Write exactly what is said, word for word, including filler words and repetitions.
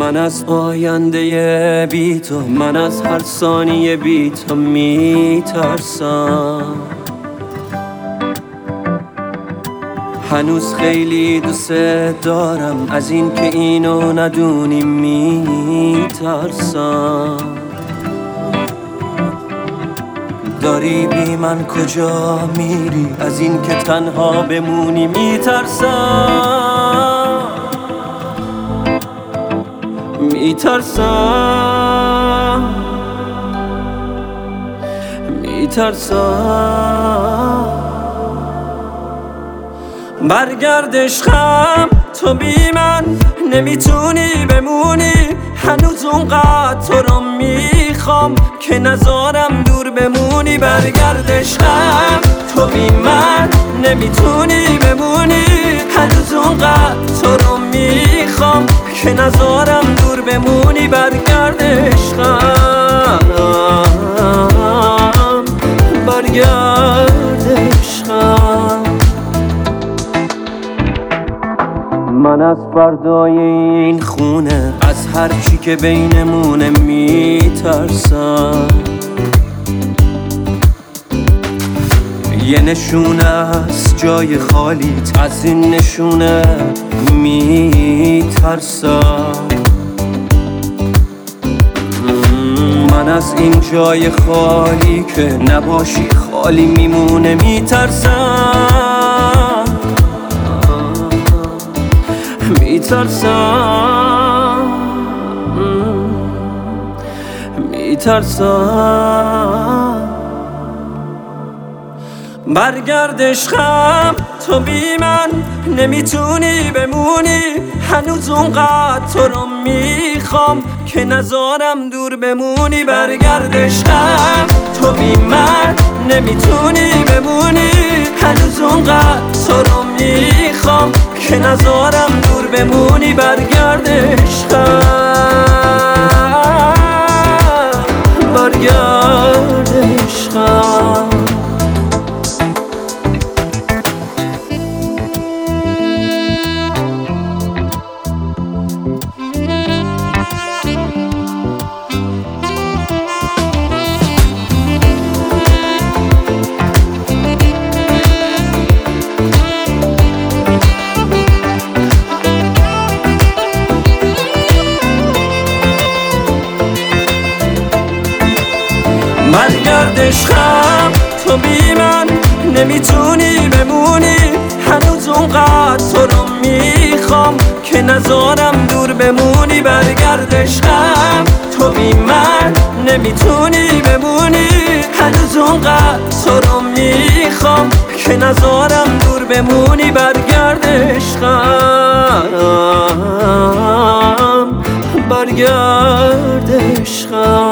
من از آینده بی تو، من از هر ثانیه بی تو میترسم. هنوز خیلی دوست دارم، از این که اینو ندونی میترسم. داری بی من کجا میری، از این که تنها بمونی میترسم. میترسم میترسم برگرد عشقم، تو بی من نمیتونی بمونی. هنوز اونقدر تو رو میخوام که نذارم دور بمونی. برگرد عشقم، تو بی من نمیتونی بمونی. هنوز اونقدر تو رو میخوام که نذارم دور بمونی. برگرد عشقم، برگرد عشقم. من از فردای این خونه، از هر چی که بینمونه میترسم. یه نشونه از جای خالیت، از این نشونه میترسم. من از این جای خالی که نباشی خالی میمونه میترسم. میترسم میترسم برگرد عشقم، تو بی من نمیتونی بمونی. هنوز اونقدر تو رو میخوام که نذارم دور بمونی. برگرد عشقم، تو بی من نمیتونی بمونی. هنوز اونقدر تو رو میخوام که نذارم دور بمونی. برگرد عشقم، برگرد عشقم. برگرد عشقم، تو بی من نمیتونی بمونی. هنوز اونقدر تو رو میخوام که نذارم دور بمونی. برگرد عشقم، تو بی من نمیتونی بمونی. هنوز اونقدر تو رو میخوام که نذارم دور بمونی. برگرد عشقم، برگرد عشقم.